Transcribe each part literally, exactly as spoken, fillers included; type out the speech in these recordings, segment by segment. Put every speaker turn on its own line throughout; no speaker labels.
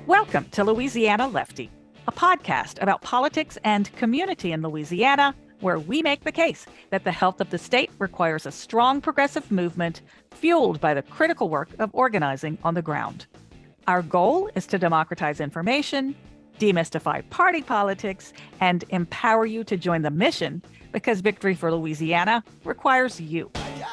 Welcome to Louisiana Lefty, a podcast about politics and community in Louisiana, where we make the case that the health of the state requires a strong progressive movement fueled by the critical work of organizing on the ground. Our goal is to democratize information, demystify party politics, and empower you to join the mission because victory for Louisiana requires you.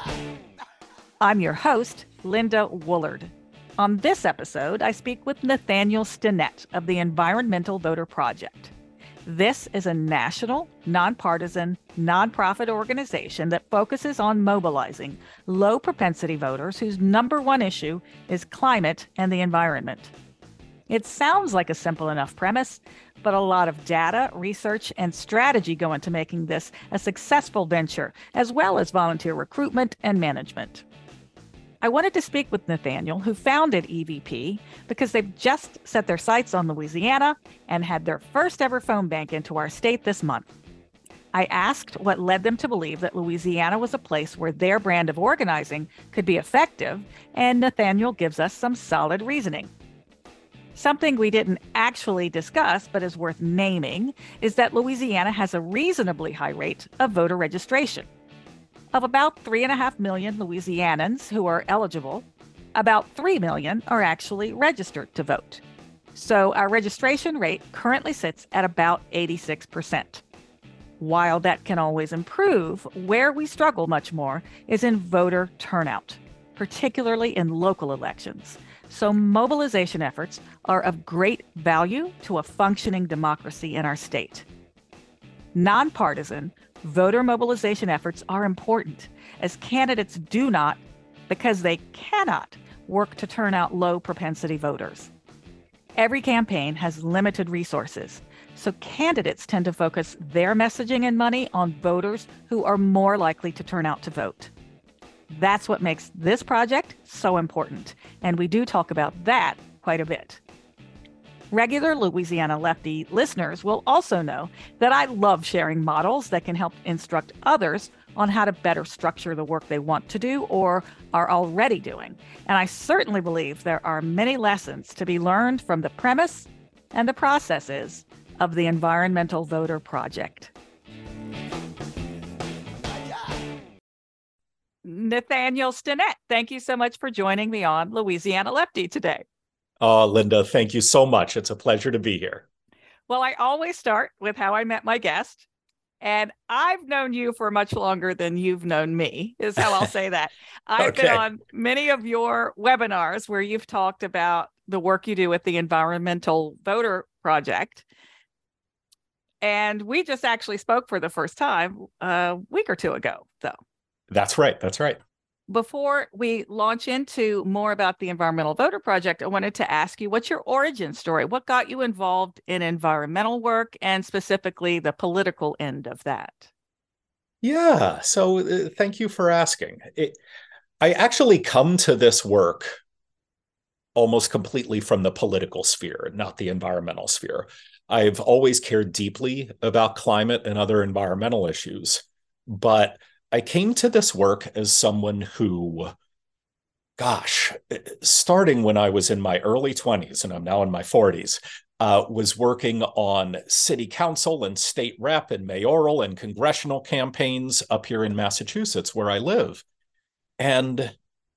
I'm your host, Linda Woolard. On this episode, I speak with Nathaniel Stinnett of the Environmental Voter Project. This is a national, nonpartisan, nonprofit organization that focuses on mobilizing low-propensity voters whose number one issue is climate and the environment. It sounds like a simple enough premise, but a lot of data, research, and strategy go into making this a successful venture, as well as volunteer recruitment and management. I wanted to speak with Nathaniel, who founded E V P, because they've just set their sights on Louisiana and had their first ever phone bank into our state this month. I asked what led them to believe that Louisiana was a place where their brand of organizing could be effective, and Nathaniel gives us some solid reasoning. Something we didn't actually discuss, but is worth naming, is that Louisiana has a reasonably high rate of voter registration. Of about three and a half million Louisianans who are eligible, about three million are actually registered to vote. So our registration rate currently sits at about eighty-six percent. While that can always improve, where we struggle much more is in voter turnout, particularly in local elections. So mobilization efforts are of great value to a functioning democracy in our state. Nonpartisan voter mobilization efforts are important, as candidates do not, because they cannot, work to turn out low-propensity voters. Every campaign has limited resources, so candidates tend to focus their messaging and money on voters who are more likely to turn out to vote. That's what makes this project so important, and we do talk about that quite a bit. Regular Louisiana Lefty listeners will also know that I love sharing models that can help instruct others on how to better structure the work they want to do or are already doing. And I certainly believe there are many lessons to be learned from the premise and the processes of the Environmental Voter Project. Nathaniel Stinnett, thank you so much for joining me on Louisiana Lefty today.
Oh, Linda, thank you so much. It's a pleasure to be here.
Well, I always start with how I met my guest. And I've known you for much longer than you've known me, is how I'll say that. I've
Okay.
been on many of your webinars where you've talked about the work you do with the Environmental Voter Project. And we just actually spoke for the first time a week or two ago, though.
That's right. That's right.
Before we launch into more about the Environmental Voter Project, I wanted to ask you, what's your origin story? What got you involved in environmental work and specifically the political end of that?
Yeah. So uh, thank you for asking. It, I actually come to this work almost completely from the political sphere, not the environmental sphere. I've always cared deeply about climate and other environmental issues, but I came to this work as someone who, gosh, starting when I was in my early twenties, and I'm now in my forties, uh, was working on city council and state rep and mayoral and congressional campaigns up here in Massachusetts, where I live. And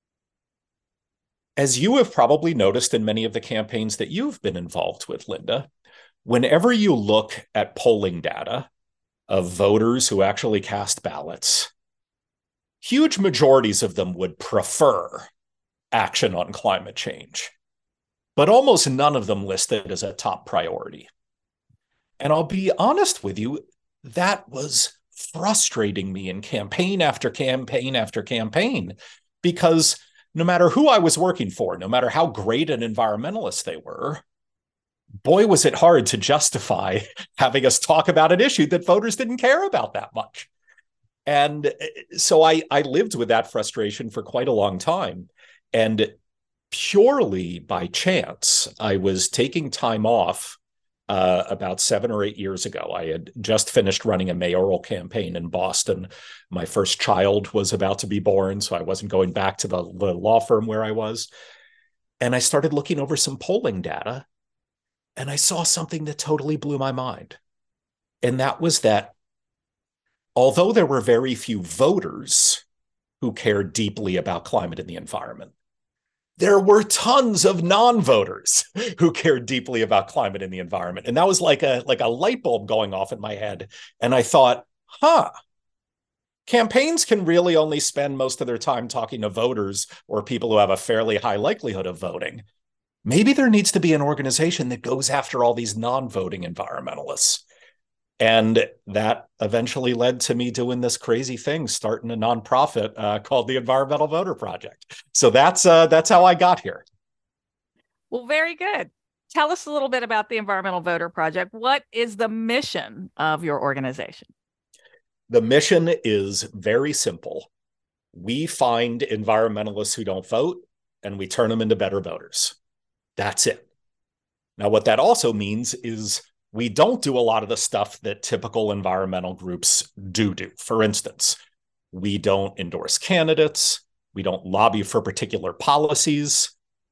as you have probably noticed in many of the campaigns that you've been involved with, Linda, whenever you look at polling data of voters who actually cast ballots, huge majorities of them would prefer action on climate change, but almost none of them listed as a top priority. And I'll be honest with you, that was frustrating me in campaign after campaign after campaign, because no matter who I was working for, no matter how great an environmentalist they were, boy, was it hard to justify having us talk about an issue that voters didn't care about that much. And so I, I lived with that frustration for quite a long time. And purely by chance, I was taking time off uh, about seven or eight years ago. I had just finished running a mayoral campaign in Boston. My first child was about to be born, so I wasn't going back to the, the law firm where I was. And I started looking over some polling data And I saw something that totally blew my mind. And that was that although there were very few voters who cared deeply about climate and the environment, there were tons of non-voters who cared deeply about climate and the environment. And that was like a, like a light bulb going off in my head. And I thought, huh, campaigns can really only spend most of their time talking to voters or people who have a fairly high likelihood of voting. Maybe there needs to be an organization that goes after all these non-voting environmentalists. And that eventually led to me doing this crazy thing, starting a nonprofit uh, called the Environmental Voter Project. So that's uh, that's how I got here.
Well, very good. Tell us a little bit about the Environmental Voter Project. What is the mission of your organization?
The mission is very simple. We find environmentalists who don't vote, and we turn them into better voters. That's it. Now, what that also means is we don't do a lot of the stuff that typical environmental groups do do. For instance, we don't endorse candidates. We don't lobby for particular policies.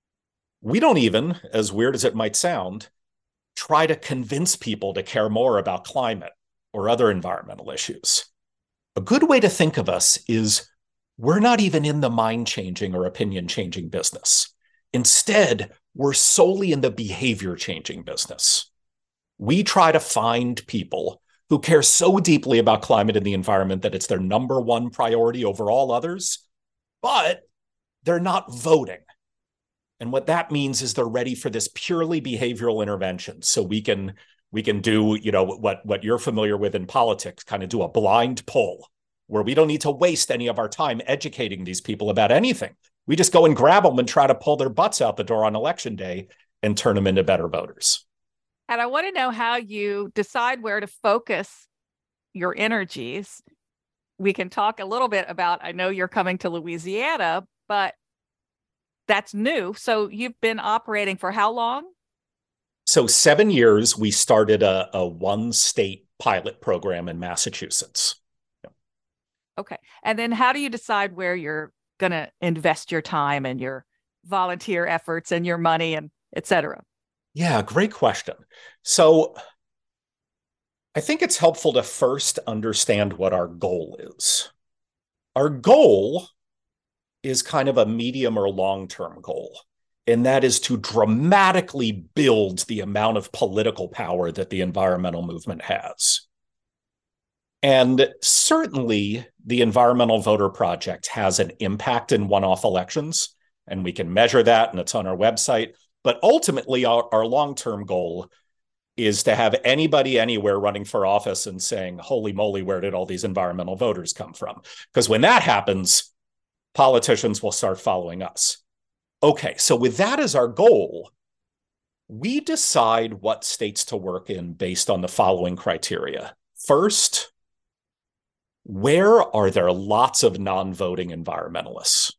We don't even, as weird as it might sound, try to convince people to care more about climate or other environmental issues. A good way to think of us is we're not even in the mind-changing or opinion-changing business. Instead, we're solely in the behavior-changing business. We try to find people who care so deeply about climate and the environment that it's their number one priority over all others, but they're not voting. And what that means is they're ready for this purely behavioral intervention. So we can we can do, you know, what, what you're familiar with in politics, kind of do a blind poll where we don't need to waste any of our time educating these people about anything. We just go and grab them and try to pull their butts out the door on election day and turn them into better voters.
And I want to know how you decide where to focus your energies. We can talk a little bit about, I know you're coming to Louisiana, but that's new. So you've been operating for how long?
So seven years, we started a, a one-state pilot program in Massachusetts.
Okay. And then how do you decide where you're going to invest your time and your volunteer efforts and your money and et cetera?
Yeah, great question. So I think it's helpful to first understand what our goal is. Our goal is kind of a medium or long-term goal, and that is to dramatically build the amount of political power that the environmental movement has. And certainly the Environmental Voter Project has an impact in one-off elections, and we can measure that, and it's on our website. But ultimately, our, our long-term goal is to have anybody anywhere running for office and saying, holy moly, where did all these environmental voters come from? Because when that happens, politicians will start following us. Okay, so with that as our goal, we decide what states to work in based on the following criteria. First, where are there lots of non-voting environmentalists?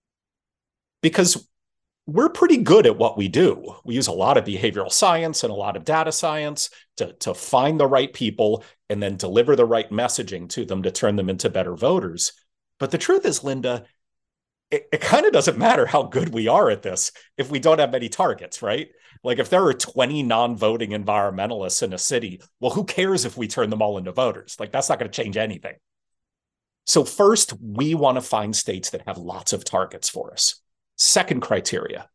Because we're pretty good at what we do. We use a lot of behavioral science and a lot of data science to, to find the right people and then deliver the right messaging to them to turn them into better voters. But the truth is, Linda, it, it kind of doesn't matter how good we are at this if we don't have many targets, right? Like if there are twenty non-voting environmentalists in a city, well, who cares if we turn them all into voters? Like that's not going to change anything. So first, we want to find states that have lots of targets for us. Second criteria,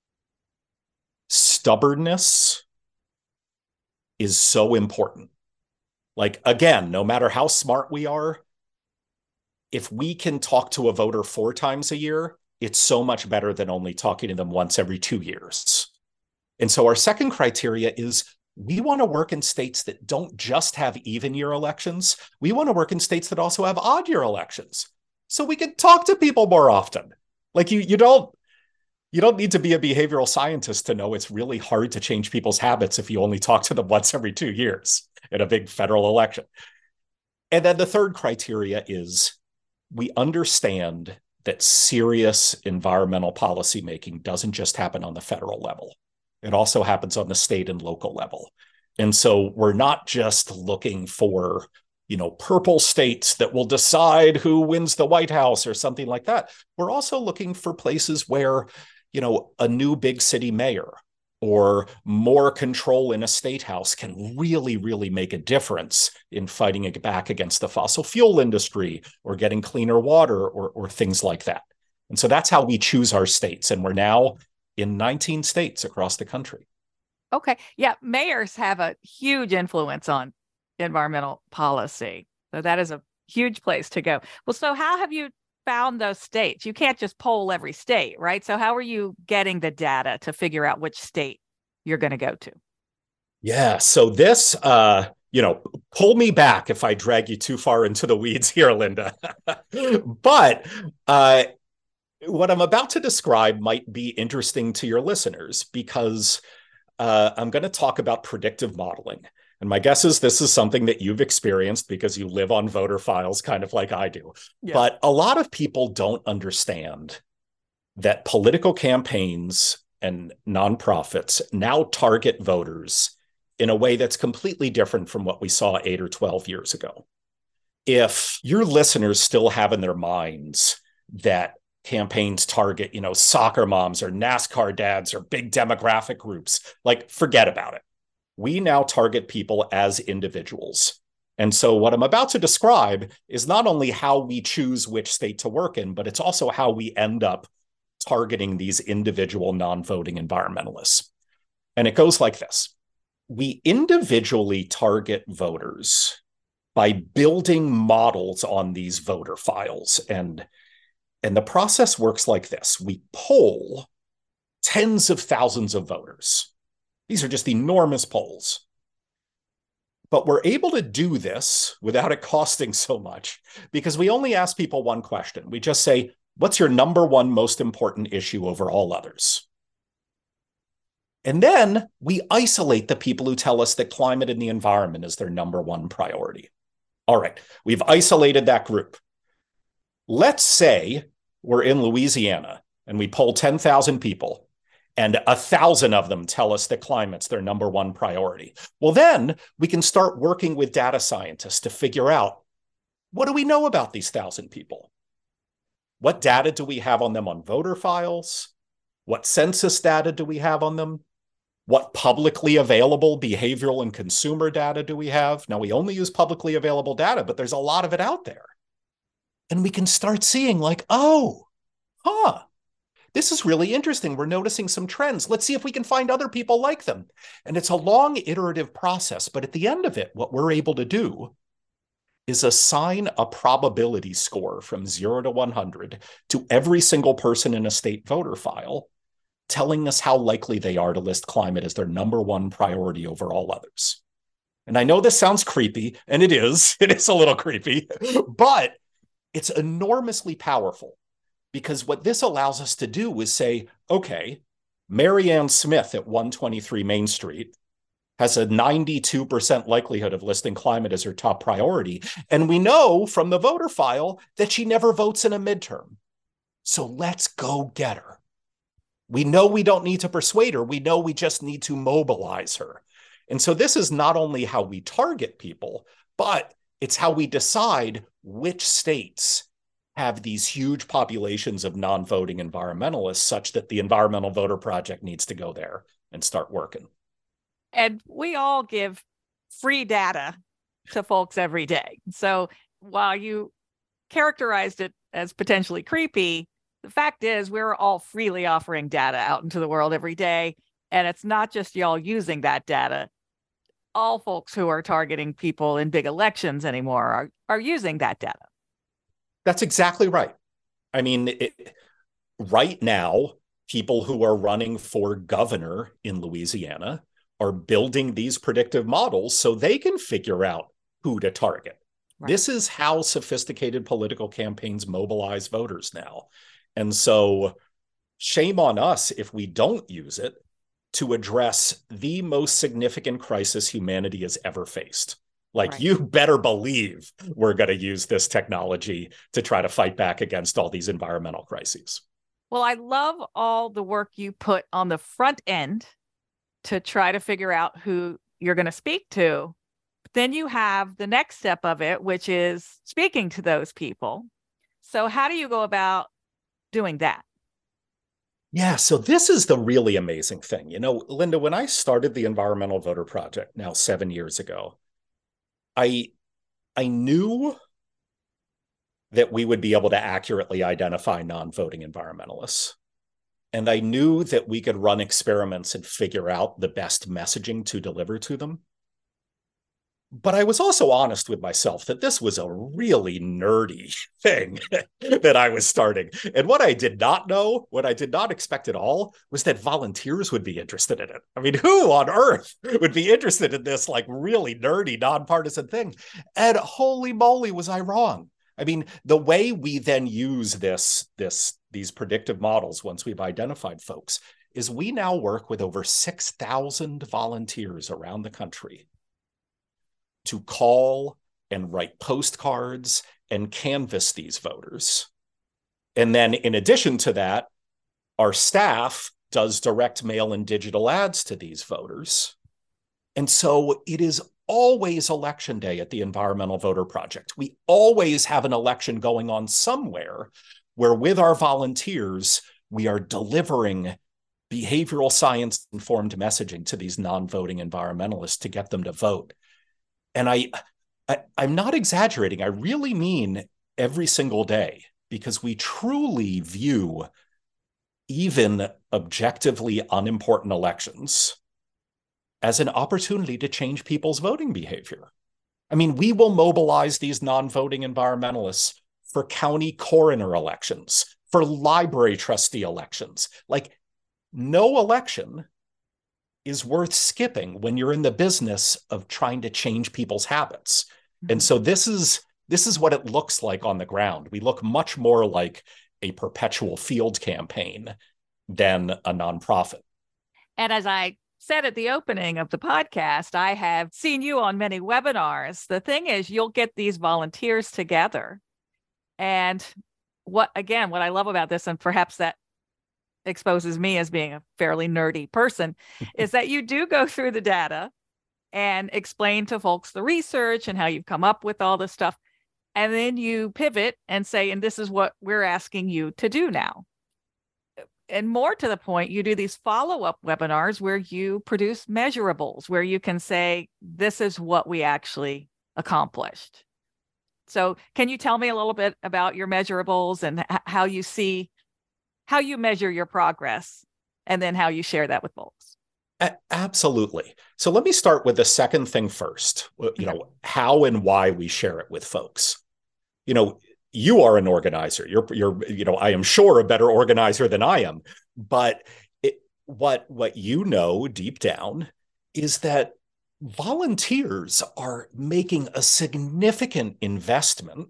stubbornness is so important. Like, again, no matter how smart we are, if we can talk to a voter four times a year, it's so much better than only talking to them once every two years. And so our second criteria is we want to work in states that don't just have even year elections. We want to work in states that also have odd year elections so we can talk to people more often. Like you, you don't, you don't need to be a behavioral scientist to know it's really hard to change people's habits if you only talk to them once every two years in a big federal election. And then the third criteria is we understand that serious environmental policymaking doesn't just happen on the federal level. It also happens on the state and local level. And so we're not just looking for, you know, purple states that will decide who wins the White House or something like that. We're also looking for places where, you know, a new big city mayor or more control in a state house can really, really make a difference in fighting back against the fossil fuel industry or getting cleaner water or, or things like that. And so that's how we choose our states. And we're now in nineteen states across the country.
Okay. Yeah. Mayors have a huge influence on environmental policy. So that is a huge place to go. Well, so how have you found those states? You can't just poll every state, right? So how are you getting the data to figure out which state you're going to go to?
Yeah. So this, uh, you know, pull me back if I drag you too far into the weeds here, Linda. But uh, what I'm about to describe might be interesting to your listeners because uh, I'm going to talk about predictive modeling. And my guess is this is something that you've experienced because you live on voter files, kind of like I do. Yeah. But a lot of people don't understand that political campaigns and nonprofits now target voters in a way that's completely different from what we saw eight or twelve years ago. If your listeners still have in their minds that campaigns target, you know, soccer moms or NASCAR dads or big demographic groups, like, forget about it. We now target people as individuals. And so what I'm about to describe is not only how we choose which state to work in, but it's also how we end up targeting these individual non-voting environmentalists. And it goes like this. We individually target voters by building models on these voter files. And, and the process works like this. We poll tens of thousands of voters. These are just enormous polls. But we're able to do this without it costing so much because we only ask people one question. We just say, what's your number one most important issue over all others? And then we isolate the people who tell us that climate and the environment is their number one priority. All right, we've isolated that group. Let's say we're in Louisiana and we poll ten thousand people and a thousand of them tell us that climate's their number one priority. Well, then we can start working with data scientists to figure out, what do we know about these thousand people? What data do we have on them on voter files? What census data do we have on them? What publicly available behavioral and consumer data do we have? Now, we only use publicly available data, but there's a lot of it out there. And we can start seeing like, oh, huh, this is really interesting. We're noticing some trends. Let's see if we can find other people like them. And it's a long iterative process, but at the end of it, what we're able to do is assign a probability score from zero to one hundred to every single person in a state voter file, telling us how likely they are to list climate as their number one priority over all others. And I know this sounds creepy, and it is. It is a little creepy, but it's enormously powerful because what this allows us to do is say, okay, Marianne Smith at one twenty-three Main Street has a ninety-two percent likelihood of listing climate as her top priority. And we know from the voter file that she never votes in a midterm. So let's go get her. We know we don't need to persuade her. We know we just need to mobilize her. And so this is not only how we target people, but it's how we decide which states have these huge populations of non-voting environmentalists such that the Environmental Voter Project needs to go there and start working.
And we all give free data to folks every day. So while you characterized it as potentially creepy, the fact is we're all freely offering data out into the world every day. And it's not just y'all using that data. All folks who are targeting people in big elections anymore are, are using that data.
That's exactly right. I mean, it, right now, people who are running for governor in Louisiana are building these predictive models so they can figure out who to target. Right. This is how sophisticated political campaigns mobilize voters now. And so shame on us if we don't use it to address the most significant crisis humanity has ever faced. Like, right. You better believe we're going to use this technology to try to fight back against all these environmental crises.
Well, I love all the work you put on the front end to try to figure out who you're going to speak to. But then you have the next step of it, which is speaking to those people. So how do you go about doing that?
Yeah, so this is the really amazing thing. You know, Linda, when I started the Environmental Voter Project now seven years ago, I I knew that we would be able to accurately identify non-voting environmentalists. And I knew that we could run experiments and figure out the best messaging to deliver to them. But I was also honest with myself that this was a really nerdy thing that I was starting. And what I did not know, what I did not expect at all, was that volunteers would be interested in it. I mean, who on earth would be interested in this like really nerdy, nonpartisan thing? And holy moly, was I wrong. I mean, the way we then use this, this, these predictive models once we've identified folks is we now work with over six thousand volunteers around the country to call and write postcards and canvass these voters. And then in addition to that, our staff does direct mail and digital ads to these voters. And so it is always election day at the Environmental Voter Project. We always have an election going on somewhere where with our volunteers, we are delivering behavioral science informed messaging to these non-voting environmentalists to get them to vote. And I, I, I'm not exaggerating. I really mean every single day, because we truly view even objectively unimportant elections as an opportunity to change people's voting behavior. I mean, we will mobilize these non-voting environmentalists for county coroner elections, for library trustee elections. Like, no election is worth skipping when you're in the business of trying to change people's habits. Mm-hmm. And so this is this is what it looks like on the ground. We look much more like a perpetual field campaign than a nonprofit.
And as I said at the opening of the podcast, I have seen you on many webinars. The thing is, you'll get these volunteers together. And what, again, what I love about this, and perhaps that exposes me as being a fairly nerdy person, is that you do go through the data and explain to folks the research and how you've come up with all this stuff. And then you pivot and say, and this is what we're asking you to do now. And more to the point, you do these follow-up webinars where you produce measurables, where you can say, this is what we actually accomplished. So can you tell me a little bit about your measurables and h- how you see how you measure your progress, and then how you share that with folks?
A- absolutely. So let me start with the second thing first, you know, how and why we share it with folks. You know, you are an organizer. You're, you're, you know, I am sure a better organizer than I am. But it, what, what you know deep down is that volunteers are making a significant investment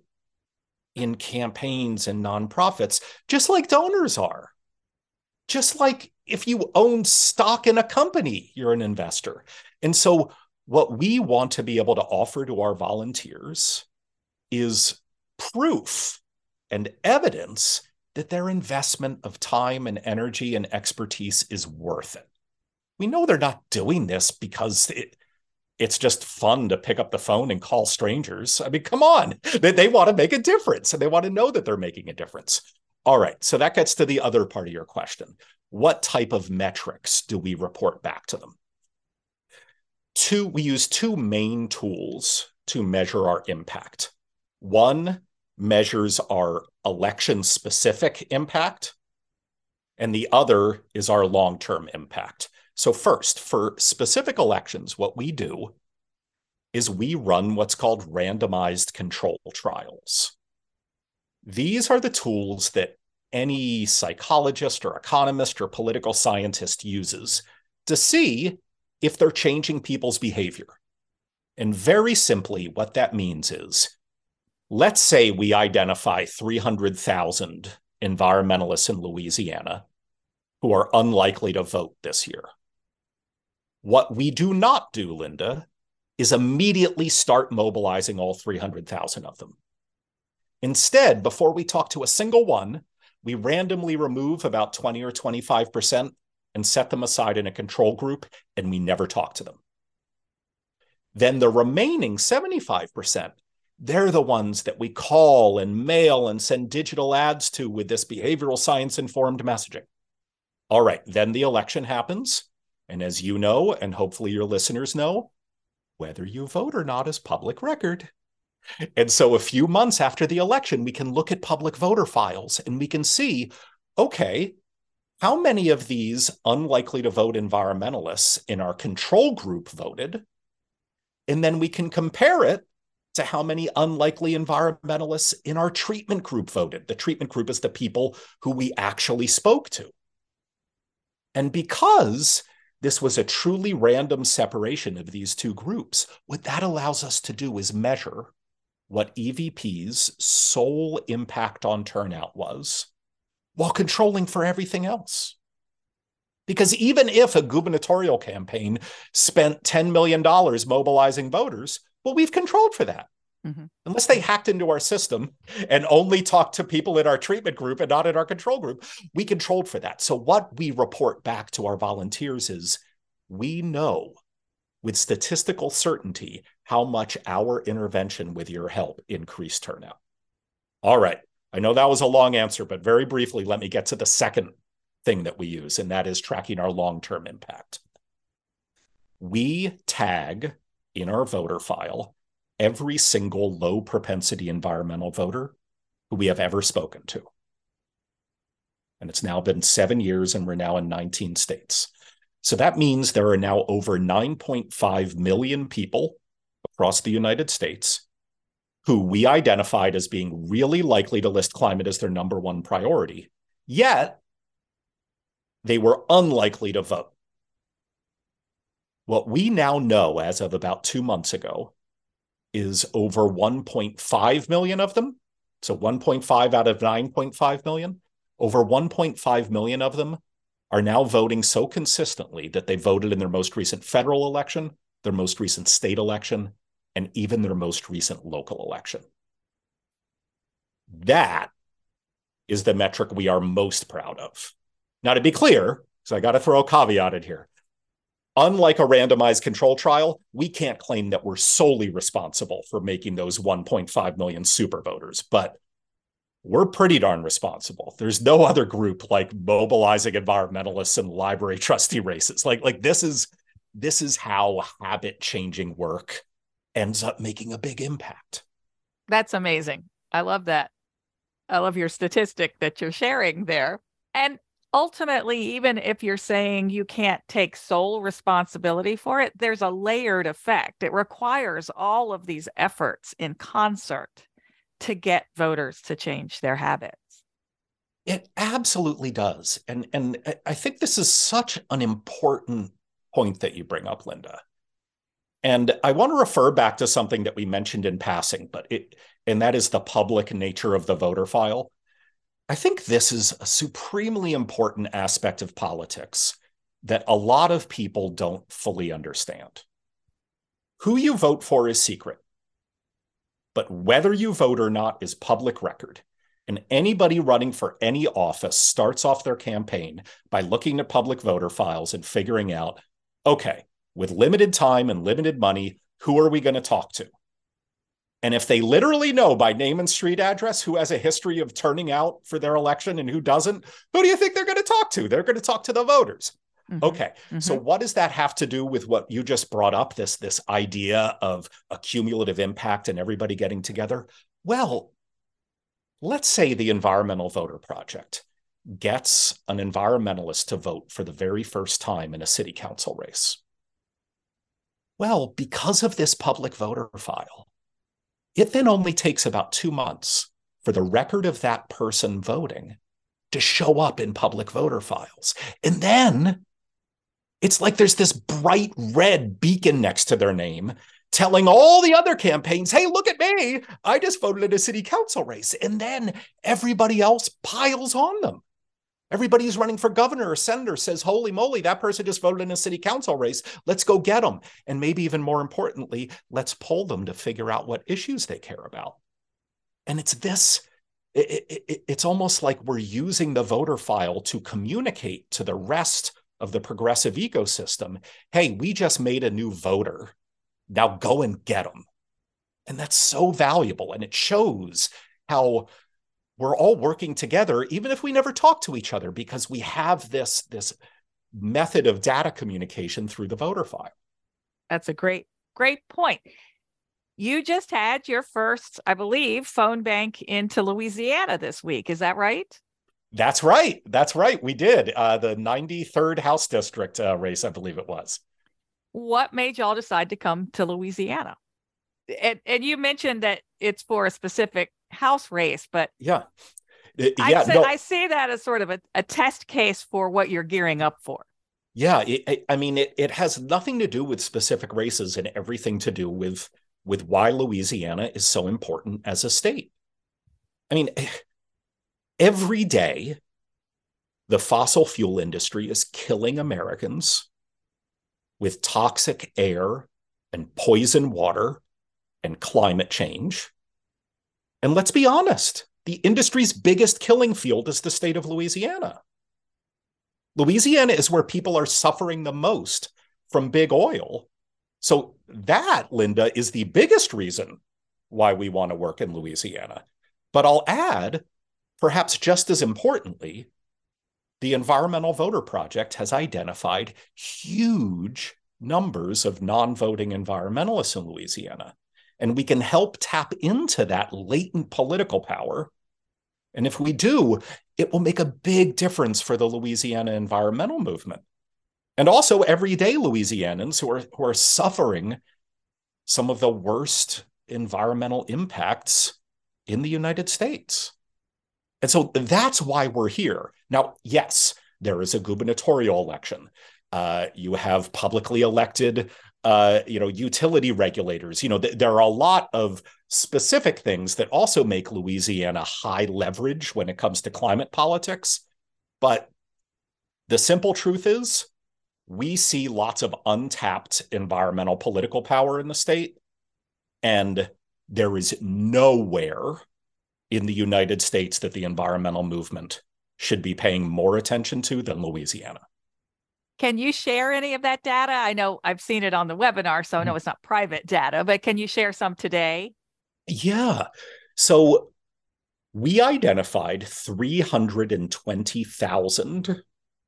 in campaigns and nonprofits, just like donors are. Just like if you own stock in a company, you're an investor. And so what we want to be able to offer to our volunteers is proof and evidence that their investment of time and energy and expertise is worth it. We know they're not doing this because it, it's just fun to pick up the phone and call strangers. I mean, come on. They, they want to make a difference, and they want to know that they're making a difference. All right, so that gets to the other part of your question. What type of metrics do we report back to them? Two, we use two main tools to measure our impact. One measures our election-specific impact, and the other is our long-term impact. So first, for specific elections, what we do is we run what's called randomized control trials. These are the tools that any psychologist or economist or political scientist uses to see if they're changing people's behavior. And very simply, what that means is, let's say we identify three hundred thousand environmentalists in Louisiana who are unlikely to vote this year. What we do not do, Linda, is immediately start mobilizing all three hundred thousand of them. Instead, before we talk to a single one, we randomly remove about twenty or twenty-five percent and set them aside in a control group, and we never talk to them. Then the remaining seventy-five percent, they're the ones that we call and mail and send digital ads to with this behavioral science-informed messaging. All right, then the election happens. And as you know, and hopefully your listeners know, whether you vote or not is public record. And so a few months after the election, we can look at public voter files and we can see, okay, how many of these unlikely to vote environmentalists in our control group voted? And then we can compare it to how many unlikely environmentalists in our treatment group voted. The treatment group is the people who we actually spoke to. And because this was a truly random separation of these two groups, what that allows us to do is measure what E V P's sole impact on turnout was while controlling for everything else. Because even if a gubernatorial campaign spent ten million dollars mobilizing voters, well, we've controlled for that. Mm-hmm. Unless they hacked into our system and only talked to people in our treatment group and not in our control group, we controlled for that. So what we report back to our volunteers is we know with statistical certainty how much our intervention with your help increased turnout. All right. I know that was a long answer, but very briefly, let me get to the second thing that we use, and that is tracking our long-term impact. We tag in our voter file every single low propensity environmental voter who we have ever spoken to. And it's now been seven years and we're now in nineteen states. So that means there are now over nine point five million people across the United States who we identified as being really likely to list climate as their number one priority, yet they were unlikely to vote. What we now know as of about two months ago is over one point five million of them. So one point five out of nine point five million, over one point five million of them are now voting so consistently that they voted in their most recent federal election, their most recent state election, and even their most recent local election. That is the metric we are most proud of. Now, to be clear, so I got to throw a caveat in here. Unlike a randomized control trial, we can't claim that we're solely responsible for making those one point five million super voters, but we're pretty darn responsible. There's no other group like mobilizing environmentalists in library trustee races. Like, like this is, this is how habit-changing work ends up making a big impact.
That's amazing. I love that. I love your statistic that you're sharing there. And ultimately, even if you're saying you can't take sole responsibility for it, there's a layered effect. It requires all of these efforts in concert to get voters to change their habits.
It absolutely does. And, and I think this is such an important point that you bring up, Linda. And I want to refer back to something that we mentioned in passing, but it, and that is the public nature of the voter file. I think this is a supremely important aspect of politics that a lot of people don't fully understand. Who you vote for is secret, but whether you vote or not is public record. And anybody running for any office starts off their campaign by looking at public voter files and figuring out, okay, with limited time and limited money, who are we going to talk to? And if they literally know by name and street address who has a history of turning out for their election and who doesn't, who do you think they're going to talk to? They're going to talk to the voters. Mm-hmm. Okay, mm-hmm. So what does that have to do with what you just brought up, this, this idea of a cumulative impact and everybody getting together? Well, let's say the Environmental Voter Project gets an environmentalist to vote for the very first time in a city council race. Well, because of this public voter file, it then only takes about two months for the record of that person voting to show up in public voter files. And then it's like there's this bright red beacon next to their name telling all the other campaigns, hey, look at me, I just voted in a city council race. And then everybody else piles on them. Everybody who's running for governor or senator says, holy moly, that person just voted in a city council race. Let's go get them. And maybe even more importantly, let's poll them to figure out what issues they care about. And it's this, it, it, it's almost like we're using the voter file to communicate to the rest of the progressive ecosystem, hey, we just made a new voter. Now go and get them. And that's so valuable. And it shows how we're all working together, even if we never talk to each other, because we have this, this method of data communication through the voter file.
That's a great, great point. You just had your first, I believe, phone bank into Louisiana this week. Is that right?
That's right. That's right. We did. Uh, the ninety-third House District uh, race, I believe it was.
What made y'all decide to come to Louisiana? And, and you mentioned that it's for a specific House race, but
yeah, yeah,
I, say,
no.
I see that as sort of a, a test case for what you're gearing up for.
Yeah, it, I mean, it, it has nothing to do with specific races and everything to do with, with why Louisiana is so important as a state. I mean, every day, the fossil fuel industry is killing Americans with toxic air and poison water and climate change. And let's be honest, the industry's biggest killing field is the state of Louisiana. Louisiana is where people are suffering the most from big oil. So that, Linda, is the biggest reason why we want to work in Louisiana. But I'll add, perhaps just as importantly, the Environmental Voter Project has identified huge numbers of non-voting environmentalists in Louisiana. And we can help tap into that latent political power. And if we do, it will make a big difference for the Louisiana environmental movement. And also everyday Louisianans who are, who are suffering some of the worst environmental impacts in the United States. And so that's why we're here. Now, yes, there is a gubernatorial election. Uh, you have publicly elected Uh, you know, utility regulators. You know, th- there are a lot of specific things that also make Louisiana high leverage when it comes to climate politics. But the simple truth is, we see lots of untapped environmental political power in the state. And there is nowhere in the United States that the environmental movement should be paying more attention to than Louisiana.
Can you share any of that data? I know I've seen it on the webinar, so I know it's not private data, but can you share some today?
Yeah. So we identified three hundred twenty thousand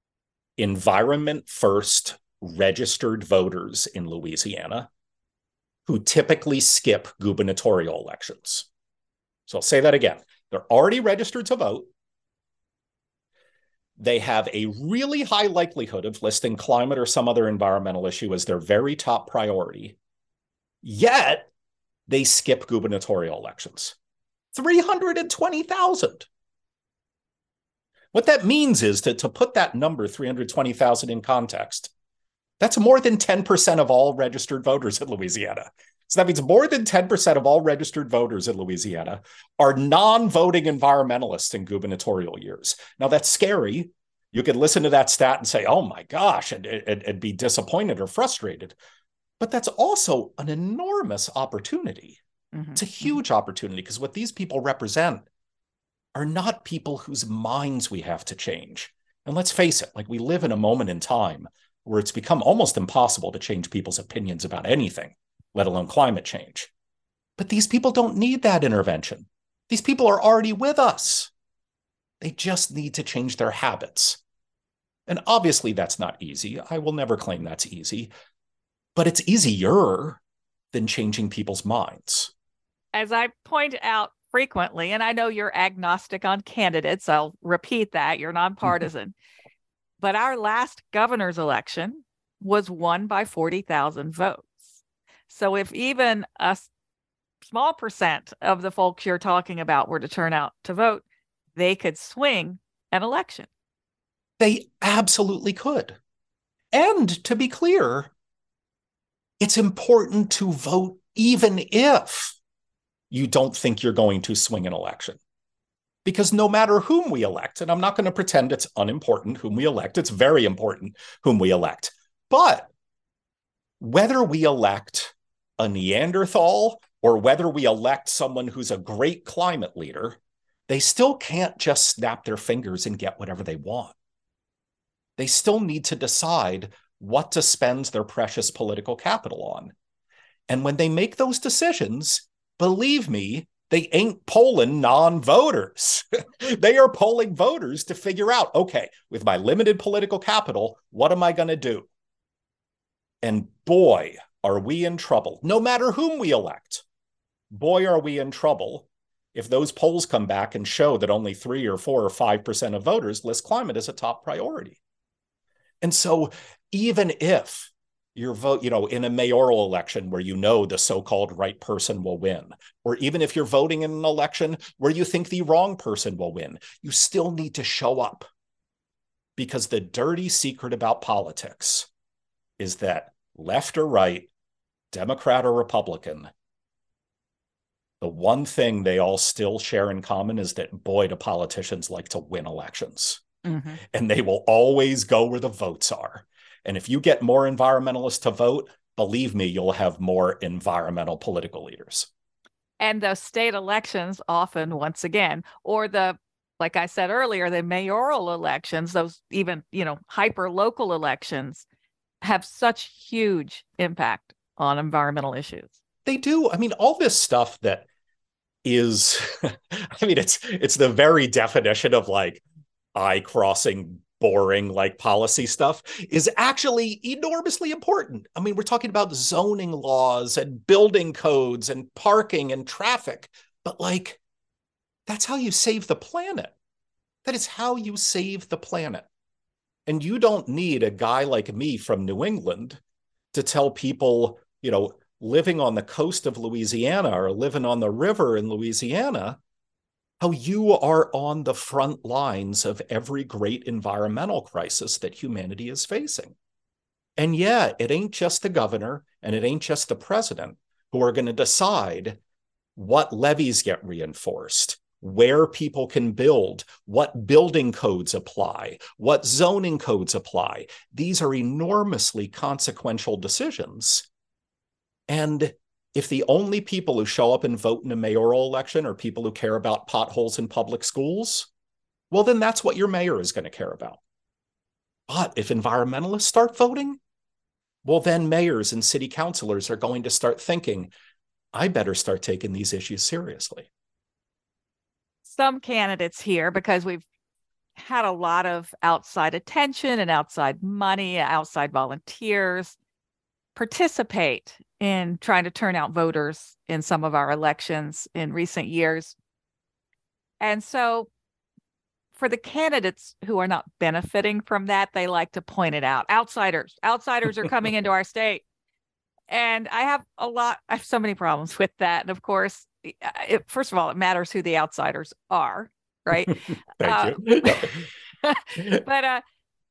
Environment First registered voters in Louisiana who typically skip gubernatorial elections. So I'll say that again. They're already registered to vote. They have a really high likelihood of listing climate or some other environmental issue as their very top priority. Yet, they skip gubernatorial elections. three hundred twenty thousand. What that means is that to put that number, three hundred twenty thousand, in context, that's more than ten percent of all registered voters in Louisiana. So that means more than ten percent of all registered voters in Louisiana are non-voting environmentalists in gubernatorial years. Now, that's scary. You could listen to that stat and say, oh my gosh, and, and, and be disappointed or frustrated. But that's also an enormous opportunity. Mm-hmm. It's a huge mm-hmm. opportunity, because what these people represent are not people whose minds we have to change. And let's face it, like, we live in a moment in time where it's become almost impossible to change people's opinions about anything, let alone climate change. But these people don't need that intervention. These people are already with us. They just need to change their habits. And obviously that's not easy. I will never claim that's easy, but it's easier than changing people's minds.
As I point out frequently, and I know you're agnostic on candidates, I'll repeat that, you're nonpartisan, but our last governor's election was won by forty thousand votes. So if even a small percent of the folks you're talking about were to turn out to vote, they could swing an election.
They absolutely could. And to be clear, it's important to vote even if you don't think you're going to swing an election. Because no matter whom we elect, and I'm not going to pretend it's unimportant whom we elect, it's very important whom we elect. But whether we elect a Neanderthal or whether we elect someone who's a great climate leader, they still can't just snap their fingers and get whatever they want. They still need to decide what to spend their precious political capital on. And when they make those decisions, believe me, They ain't polling non-voters. They are polling voters to figure out, okay, with my limited political capital, what am I going to do? And boy, are we in trouble, no matter whom we elect. Boy, are we in trouble if those polls come back and show that only three or four or five percent of voters list climate as a top priority. And so even if your vote, you know, in a mayoral election where you know the so-called right person will win, or even if you're voting in an election where you think the wrong person will win, you still need to show up. Because the dirty secret about politics is that left or right, Democrat or Republican, the one thing they all still share in common is that, boy, do politicians like to win elections. Mm-hmm. And they will always go where the votes are. And if you get more environmentalists to vote, believe me, you'll have more environmental political leaders.
And the state elections often, once again, or the, like I said earlier, the mayoral elections, those even, you know, hyper local elections have such huge impact on environmental issues.
They do. I mean, all this stuff that is, I mean, it's it's the very definition of like eye-crossing, boring, like policy stuff is actually enormously important. I mean, we're talking about zoning laws and building codes and parking and traffic, but like, that's how you save the planet. That is how you save the planet. And you don't need a guy like me from New England to tell people, you know, living on the coast of Louisiana or living on the river in Louisiana, how you are on the front lines of every great environmental crisis that humanity is facing. And yeah, it ain't just the governor and it ain't just the president who are going to decide what levees get reinforced, where people can build, what building codes apply, what zoning codes apply. These are enormously consequential decisions. And if the only people who show up and vote in a mayoral election are people who care about potholes in public schools, well, then that's what your mayor is going to care about. But if environmentalists start voting, well, then mayors and city councilors are going to start thinking, I better start taking these issues seriously.
Some candidates here, because we've had a lot of outside attention and outside money, outside volunteers, participate in trying to turn out voters in some of our elections in recent years. And so for the candidates who are not benefiting from that, they like to point it out. Outsiders, outsiders are coming into our state. And I have a lot, I have so many problems with that. And of course, it, first of all, it matters who the outsiders are, right?
Thank
uh,
you.
but uh,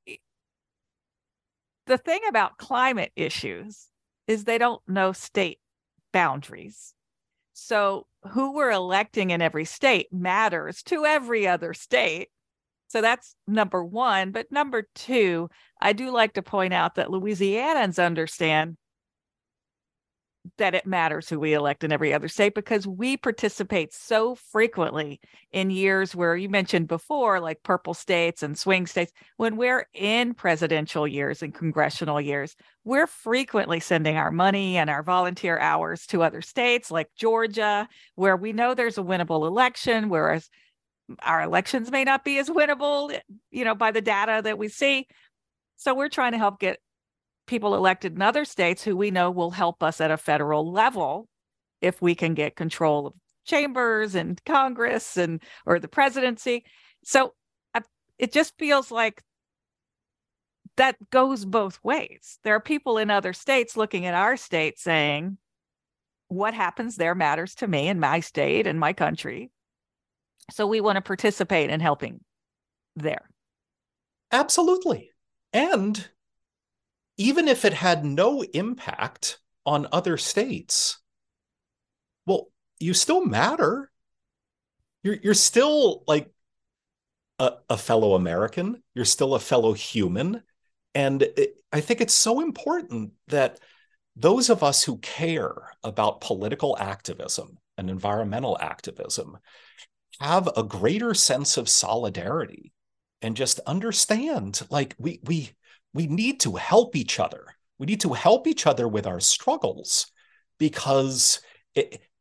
the thing about climate issues is they don't know state boundaries. So who we're electing in every state matters to every other state. So that's number one. But number two, I do like to point out that Louisianans understand that it matters who we elect in every other state because we participate so frequently in years where you mentioned before, like purple states and swing states. When we're in presidential years and congressional years, we're frequently sending our money and our volunteer hours to other states like Georgia, where we know there's a winnable election, whereas our elections may not be as winnable, you know, by the data that we see. So we're trying to help get people elected in other states who we know will help us at a federal level if we can get control of chambers and Congress and or the presidency. So I, it just feels like that goes both ways. There are people in other states looking at our state saying, what happens there matters to me and my state and my country. So we want to participate in helping there.
Absolutely. And even if it had no impact on other states, well, you still matter. You're, you're still like a, a fellow American. You're still a fellow human. And it, I think it's so important that those of us who care about political activism and environmental activism have a greater sense of solidarity and just understand, like, we we we need to help each other. We need to help each other with our struggles because it,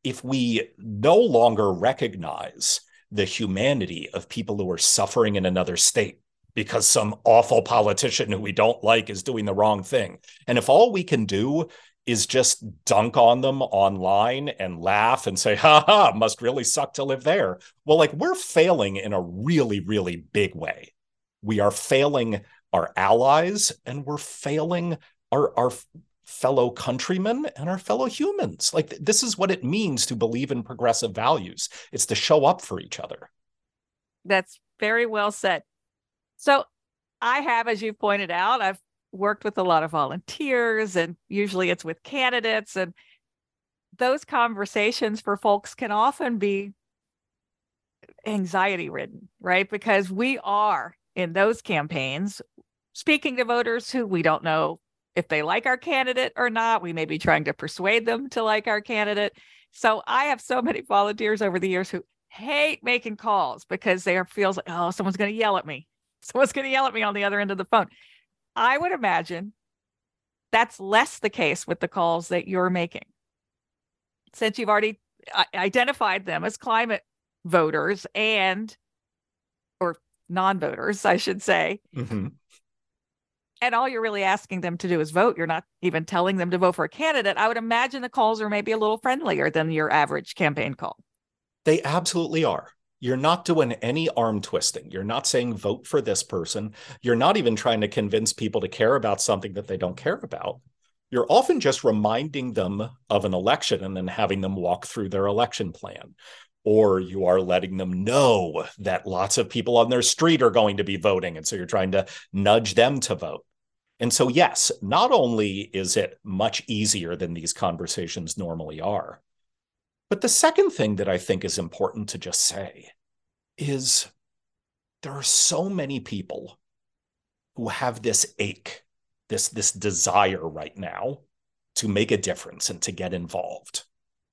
if we no longer recognize the humanity of people who are suffering in another state because some awful politician who we don't like is doing the wrong thing, and if all we can do is just dunk on them online and laugh and say, ha ha, must really suck to live there. Well, like, we're failing in a really, really big way. We are failing our allies, and we're failing our, our fellow countrymen and our fellow humans. Like, this is what it means to believe in progressive values. It's to show up for each other.
That's very well said. So I have, as you pointed out, I've worked with a lot of volunteers, and usually it's with candidates, and those conversations for folks can often be anxiety ridden, right? Because we are in those campaigns speaking to voters who we don't know if they like our candidate or not. We may be trying to persuade them to like our candidate. So I have so many volunteers over the years who hate making calls because they are feels like, oh, someone's going to yell at me. Someone's going to yell at me on the other end of the phone. I would imagine that's less the case with the calls that you're making, since you've already identified them as climate voters and, or non-voters, I should say.
Mm-hmm.
And all you're really asking them to do is vote. You're not even telling them to vote for a candidate. I would imagine the calls are maybe a little friendlier than your average campaign call.
They absolutely are. You're not doing any arm twisting. You're not saying vote for this person. You're not even trying to convince people to care about something that they don't care about. You're often just reminding them of an election and then having them walk through their election plan. Or you are letting them know that lots of people on their street are going to be voting. And so you're trying to nudge them to vote. And so, yes, not only is it much easier than these conversations normally are, but the second thing that I think is important to just say is there are so many people who have this ache, this, this desire right now to make a difference and to get involved.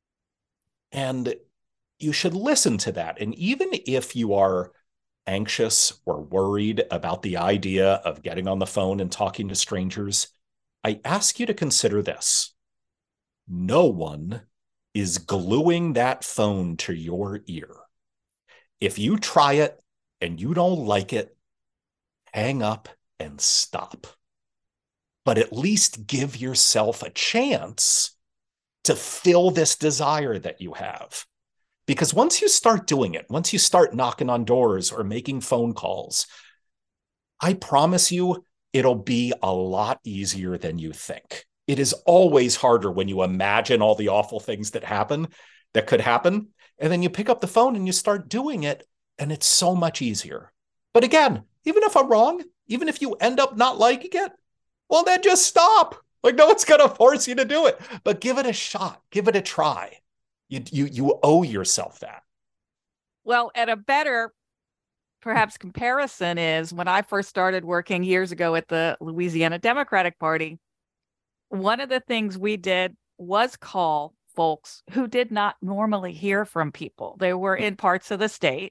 And you should listen to that. And even if you are anxious or worried about the idea of getting on the phone and talking to strangers, I ask you to consider this. No one is gluing that phone to your ear. If you try it and you don't like it, hang up and stop. But at least give yourself a chance to fill this desire that you have. Because once you start doing it, once you start knocking on doors or making phone calls, I promise you, it'll be a lot easier than you think. It is always harder when you imagine all the awful things that happen, that could happen, and then you pick up the phone and you start doing it, and it's so much easier. But again, even if I'm wrong, even if you end up not liking it, well, then just stop. Like, no one's going to force you to do it, but give it a shot. Give it a try. You, you, you owe yourself that.
Well, and a better, perhaps, comparison is when I first started working years ago at the Louisiana Democratic Party, one of the things we did was call folks who did not normally hear from people. They were in parts of the state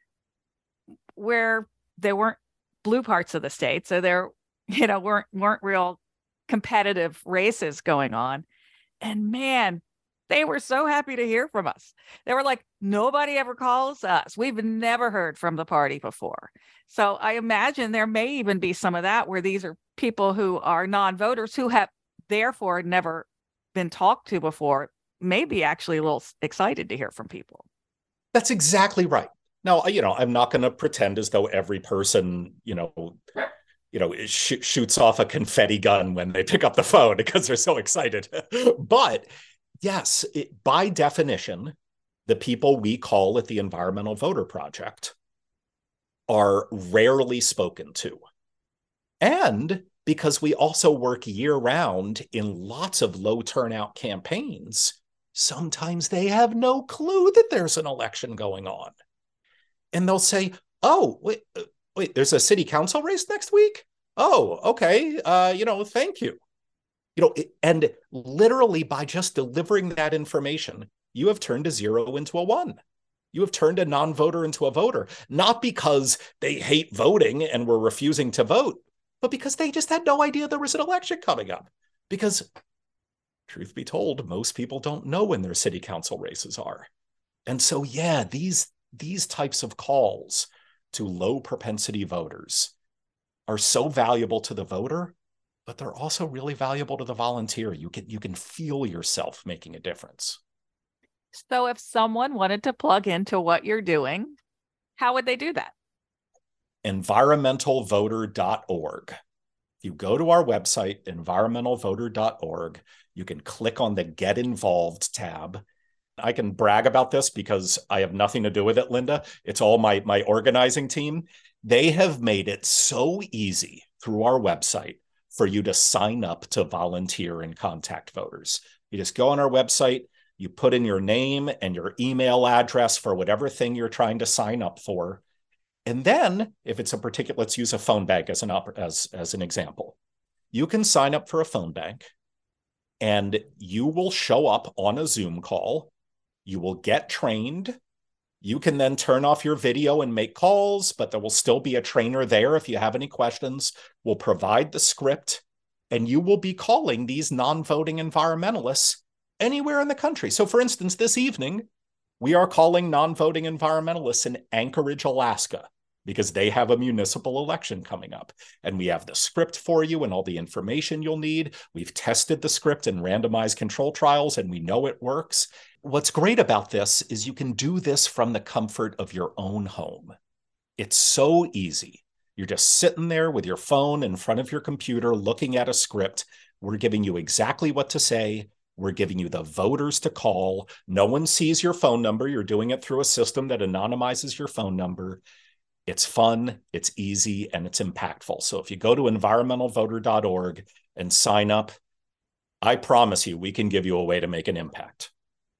where there weren't blue parts of the state. So there, you know, weren't, weren't real competitive races going on. And man, they were so happy to hear from us. They were like, nobody ever calls us. We've never heard from the party before. So I imagine there may even be some of that where these are people who are non-voters who have therefore never been talked to before, maybe actually a little excited to hear from people.
That's exactly right. Now, you know, I'm not going to pretend as though every person, you know, you know, sh- shoots off a confetti gun when they pick up the phone because they're so excited. But yes, it, by definition, the people we call at the Environmental Voter Project are rarely spoken to. And because we also work year-round in lots of low turnout campaigns, sometimes they have no clue that there's an election going on. And they'll say, oh, wait, wait, there's a city council race next week? Oh, okay, uh, you know, thank you. You know, and literally by just delivering that information, you have turned a zero into a one. You have turned a non-voter into a voter, not because they hate voting and were refusing to vote, but because they just had no idea there was an election coming up. Because truth be told, most people don't know when their city council races are. And so, yeah, these, these types of calls to low propensity voters are so valuable to the voter, but they're also really valuable to the volunteer. You can, you can feel yourself making a difference.
So if someone wanted to plug into what you're doing, how would they do that?
environmental voter dot org. If you go to our website, environmental voter dot org, you can click on the Get Involved tab. I can brag about this because I have nothing to do with it, Linda. It's all my, my organizing team. They have made it so easy through our website for you to sign up to volunteer and contact voters. You just go on our website, you put in your name and your email address for whatever thing you're trying to sign up for. And then if it's a particular, let's use a phone bank as an, as, as an example. You can sign up for a phone bank and you will show up on a Zoom call. You will get trained. You can then turn off your video and make calls, but there will still be a trainer there if you have any questions. We'll provide the script, and you will be calling these non-voting environmentalists anywhere in the country. So for instance, this evening, we are calling non-voting environmentalists in Anchorage, Alaska, because they have a municipal election coming up. And we have the script for you and all the information you'll need. We've tested the script in randomized control trials, and we know it works. What's great about this is you can do this from the comfort of your own home. It's so easy. You're just sitting there with your phone in front of your computer, looking at a script. We're giving you exactly what to say. We're giving you the voters to call. No one sees your phone number. You're doing it through a system that anonymizes your phone number. It's fun, it's easy, and it's impactful. So if you go to environmental voter dot org and sign up, I promise you we can give you a way to make an impact.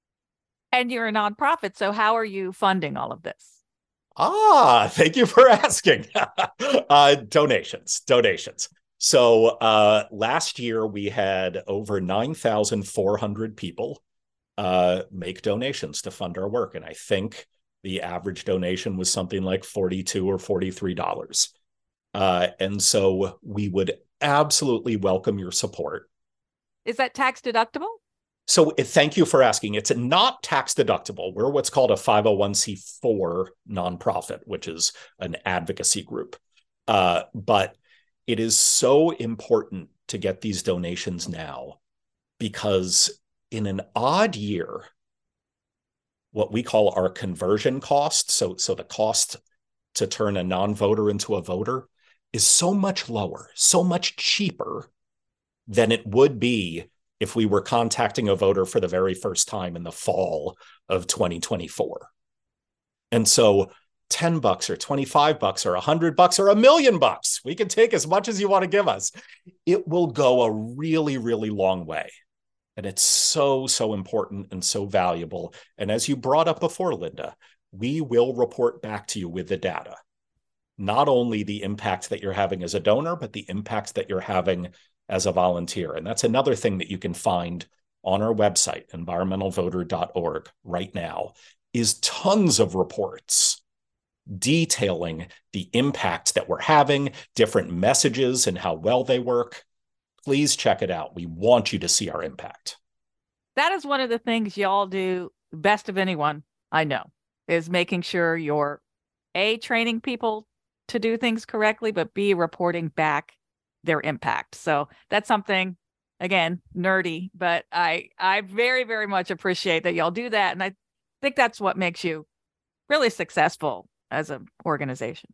And you're a nonprofit, so how are you funding all of this?
Ah, thank you for asking. uh, donations, donations. So uh, last year we had over nine thousand four hundred people uh, make donations to fund our work. And I think the average donation was something like forty-two dollars or forty-three dollars. Uh, and so we would absolutely welcome your support.
Is that tax deductible?
So thank you for asking. It's not tax deductible. We're what's called a five oh one c four nonprofit, which is an advocacy group. Uh, but it is so important to get these donations now because in an odd year, what we call our conversion cost, so, so the cost to turn a non-voter into a voter, is so much lower, so much cheaper than it would be if we were contacting a voter for the very first time in the fall of twenty twenty-four. And so ten bucks or twenty-five bucks or a hundred bucks or a million bucks, we can take as much as you want to give us. It will go a really, really long way. And it's so, so important and so valuable. And as you brought up before, Linda, we will report back to you with the data, not only the impact that you're having as a donor, but the impact that you're having as a volunteer. And that's another thing that you can find on our website, environmental voter dot org, right now, is tons of reports detailing the impact that we're having, different messages and how well they work. Please check it out. We want you to see our impact.
That is one of the things y'all do best of anyone I know, is making sure you're A, training people to do things correctly, but B, reporting back their impact. So that's something, again, nerdy, but I I very, very much appreciate that y'all do that. And I think that's what makes you really successful as an organization.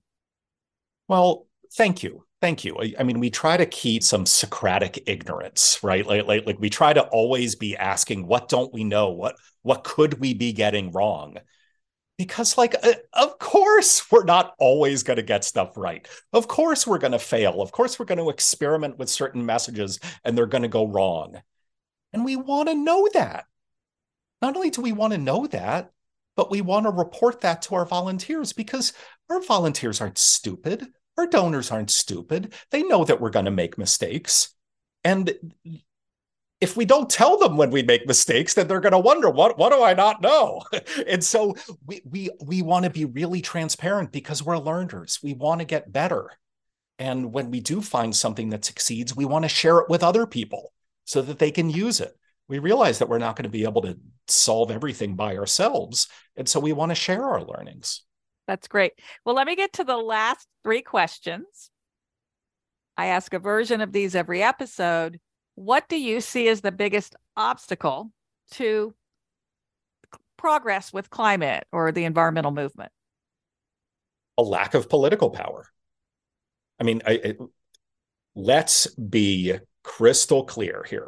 Well, thank you. Thank you. I, I mean, we try to keep some Socratic ignorance, right? Like, like, like we try to always be asking, what don't we know? What, what could we be getting wrong? Because, like, uh, of course, we're not always going to get stuff right. Of course, we're going to fail. Of course, we're going to experiment with certain messages and they're going to go wrong. And we want to know that. Not only do we want to know that, but we want to report that to our volunteers because our volunteers aren't stupid. Our donors aren't stupid. They know that we're going to make mistakes. And if we don't tell them when we make mistakes, then they're going to wonder, what, what do I not know? And so we, we, we want to be really transparent because we're learners. We want to get better. And when we do find something that succeeds, we want to share it with other people so that they can use it. We realize that we're not going to be able to solve everything by ourselves. And so we want to share our learnings.
That's great. Well, let me get to the last three questions. I ask a version of these every episode. What do you see as the biggest obstacle to progress with climate or the environmental movement?
A lack of political power. I mean, I, I, let's be crystal clear here.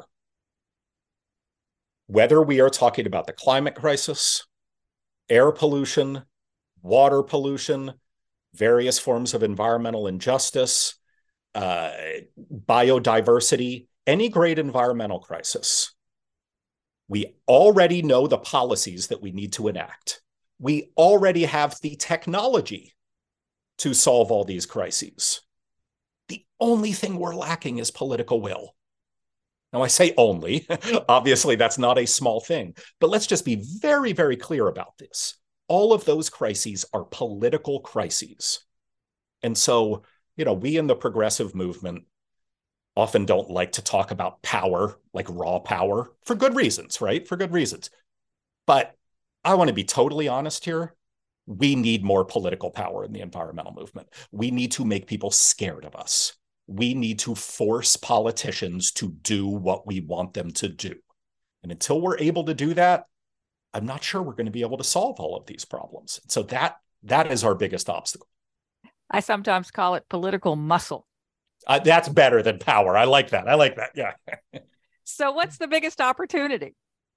Whether we are talking about the climate crisis, air pollution, water pollution, various forms of environmental injustice, uh, biodiversity, any great environmental crisis, we already know the policies that we need to enact. We already have the technology to solve all these crises. The only thing we're lacking is political will. Now, I say only. Obviously, that's not a small thing. But let's just be very, very clear about this. All of those crises are political crises. And so, you know, we in the progressive movement often don't like to talk about power, like raw power, for good reasons, right? For good reasons. But I want to be totally honest here. We need more political power in the environmental movement. We need to make people scared of us. We need to force politicians to do what we want them to do. And until we're able to do that, I'm not sure we're going to be able to solve all of these problems. So that that is our biggest obstacle.
I sometimes call it political muscle.
Uh, that's better than power. I like that. I like that. Yeah.
So what's the biggest opportunity?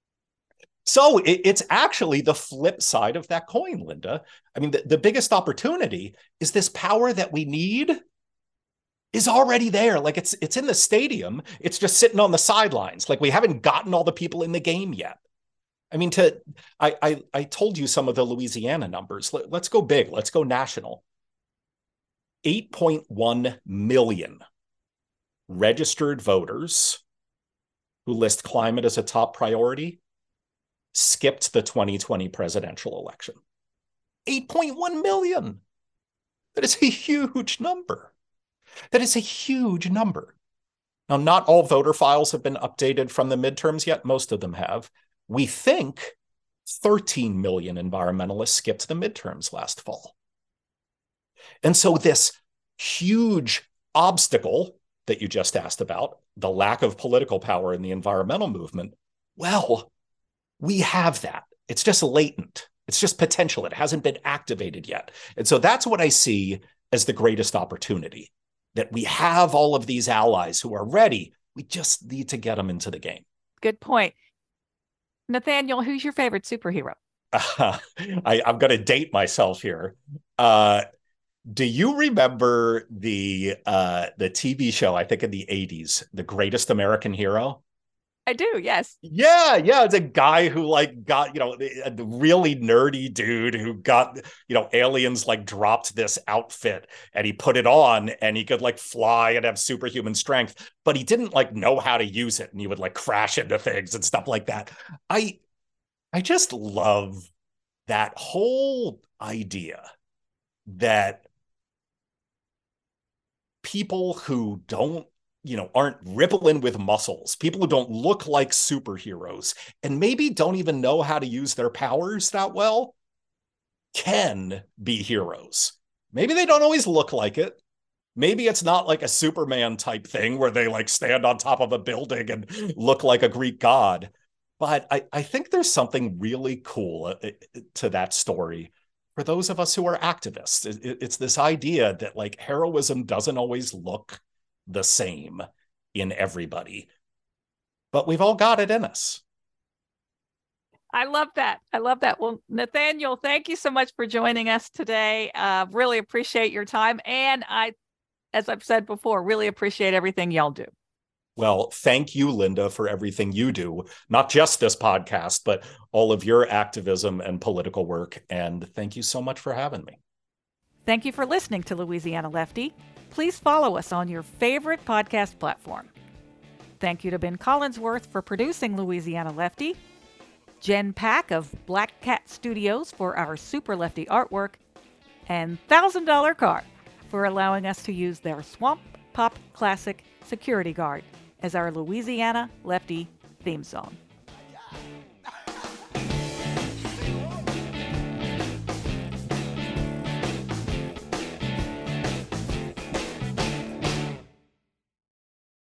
So it, it's actually the flip side of that coin, Linda. I mean, the, the biggest opportunity is this power that we need is already there. Like it's it's in the stadium. It's just sitting on the sidelines. Like we haven't gotten all the people in the game yet. I mean, to I I, I told you some of the Louisiana numbers. Let, let's go big. Let's go national. eight point one million registered voters who list climate as a top priority skipped the twenty twenty presidential election. eight point one million. That is a huge number. That is a huge number. Now, not all voter files have been updated from the midterms yet. Most of them have. We think thirteen million environmentalists skipped the midterms last fall. And so this huge obstacle that you just asked about, the lack of political power in the environmental movement, well, we have that. It's just latent. It's just potential. It hasn't been activated yet. And so that's what I see as the greatest opportunity, that we have all of these allies who are ready. We just need to get them into the game.
Good point. Nathaniel, who's your favorite superhero?
Uh, I, I'm going to date myself here. Uh, do you remember the uh, the T V show, I think in the eighties, The Greatest American Hero?
I do, yes.
Yeah, yeah. It's a guy who like got, you know, a really nerdy dude who got, you know, aliens like dropped this outfit and he put it on and he could like fly and have superhuman strength, but he didn't like know how to use it and he would like crash into things and stuff like that. I I just love that whole idea that people who don't, you know, aren't rippling with muscles, people who don't look like superheroes and maybe don't even know how to use their powers that well can be heroes. Maybe they don't always look like it. Maybe it's not like a Superman type thing where they like stand on top of a building and look like a Greek god. But I, I think there's something really cool to that story for those of us who are activists. It's this idea that like heroism doesn't always look the same in everybody, but we've all got it in us.
I love that. I love that. Well, Nathaniel, thank you so much for joining us today. Uh, really appreciate your time. And I, as I've said before, really appreciate everything y'all do.
Well, thank you, Linda, for everything you do, not just this podcast, but all of your activism and political work. And thank you so much for having me.
Thank you for listening to Louisiana Lefty. Please follow us on your favorite podcast platform. Thank you to Ben Collinsworth for producing Louisiana Lefty, Jen Pack of Black Cat Studios for our Super Lefty artwork, and one thousand dollar Car for allowing us to use their Swamp Pop Classic Security Guard as our Louisiana Lefty theme song.